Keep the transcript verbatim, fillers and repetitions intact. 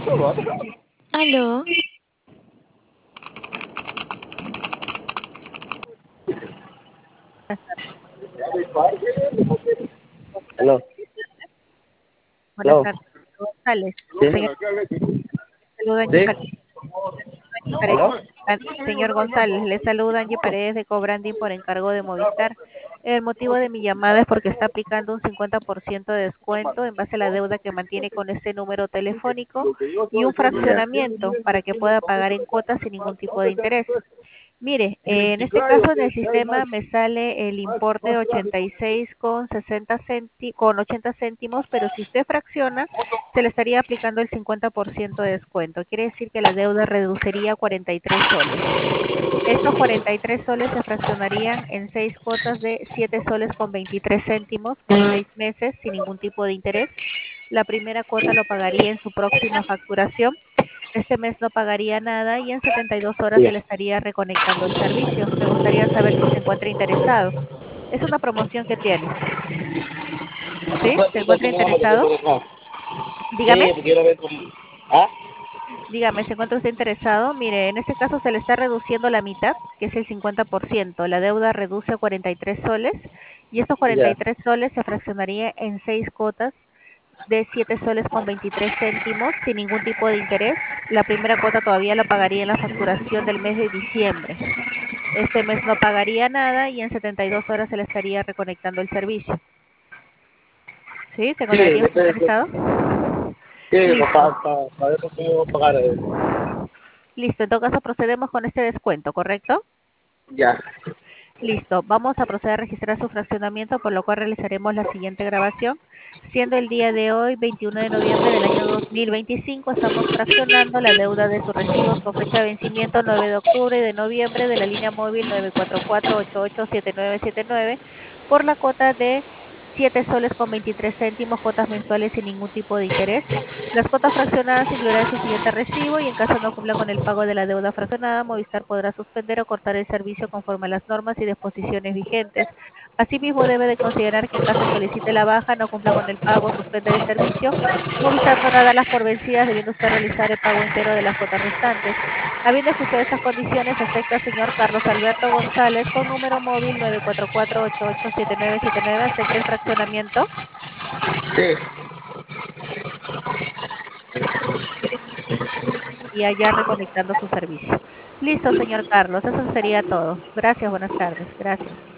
Aló, Aló, buenas aló, tardes, González. ¿sí? Señor, saluda Angie ¿Sí? Paredes, Paredes- ¿Aló? ah, señor González, le saluda Angie Paredes de Cobranding por encargo de Movistar. El motivo de mi llamada es porque está aplicando un cincuenta por ciento de descuento en base a la deuda que mantiene con este número telefónico y un Ya. fraccionamiento para que pueda pagar en cuotas sin ningún tipo de interés. Mire, eh, en este caso en el sistema me sale el importe ochenta y seis con sesenta céntimos, con ochenta céntimos, pero si usted fracciona, se le estaría aplicando el cincuenta por ciento de descuento. Quiere decir que la deuda reduciría a cuarenta y tres soles. Estos cuarenta y tres soles se fraccionarían en seis cuotas de siete soles con veintitrés céntimos por seis meses sin ningún tipo de interés. La primera cuota lo pagaría en su próxima facturación. Este mes no pagaría nada y en setenta y dos horas se Ya. le estaría reconectando el servicio. Me gustaría saber si se encuentra interesado. Es una promoción que tiene. ¿Sí? ¿Se encuentra interesado? Dígame, Sí, quiero ver cómo. ¿Ah? dígame, ¿se encuentra usted interesado? Mire, en este caso se le está reduciendo la mitad, que es el cincuenta por ciento. La deuda reduce a cuarenta y tres soles y estos cuarenta y Ya. tres soles se fraccionaría en seis cuotas de siete soles con veintitrés céntimos sin ningún tipo de interés. La primera cuota todavía la pagaría en la facturación del mes de diciembre. Este mes no pagaría nada y en setenta y dos horas se le estaría reconectando el servicio. ¿Sí? ¿Se Sí, encontraría usted después, interesado? sí, Listo. para, para, para ver por qué voy a pagar. eh. Listo. En todo caso procedemos con este descuento, ¿correcto? Ya. Listo. Vamos a proceder a registrar su fraccionamiento, por lo cual realizaremos la siguiente grabación. Siendo el día de hoy, veintiuno de noviembre del año dos mil veinticinco, estamos fraccionando la deuda de sus recibos con fecha de vencimiento nueve de octubre y de noviembre de la línea móvil nueve cuatro cuatro, ocho ocho siete nueve siete nueve por la cuota de siete soles con veintitrés céntimos, cuotas mensuales sin ningún tipo de interés. Las cuotas fraccionadas incluirán su siguiente recibo y en caso no cumpla con el pago de la deuda fraccionada, Movistar podrá suspender o cortar el servicio conforme a las normas y disposiciones vigentes. Asimismo, debe de considerar que en caso solicite la baja, no cumpla con el pago o suspender el servicio, Movistar podrá darlas por vencidas, debiendo usted realizar el pago entero de las cuotas restantes. Habiendo escuchado estas condiciones, acepta, señor Carlos Alberto González, con número móvil nueve cuatro cuatro, ocho ocho siete nueve siete nueve, acepta el fraccionamiento Sí. y allá reconectando su servicio. Listo, señor Carlos, eso sería todo. Gracias, buenas tardes. Gracias.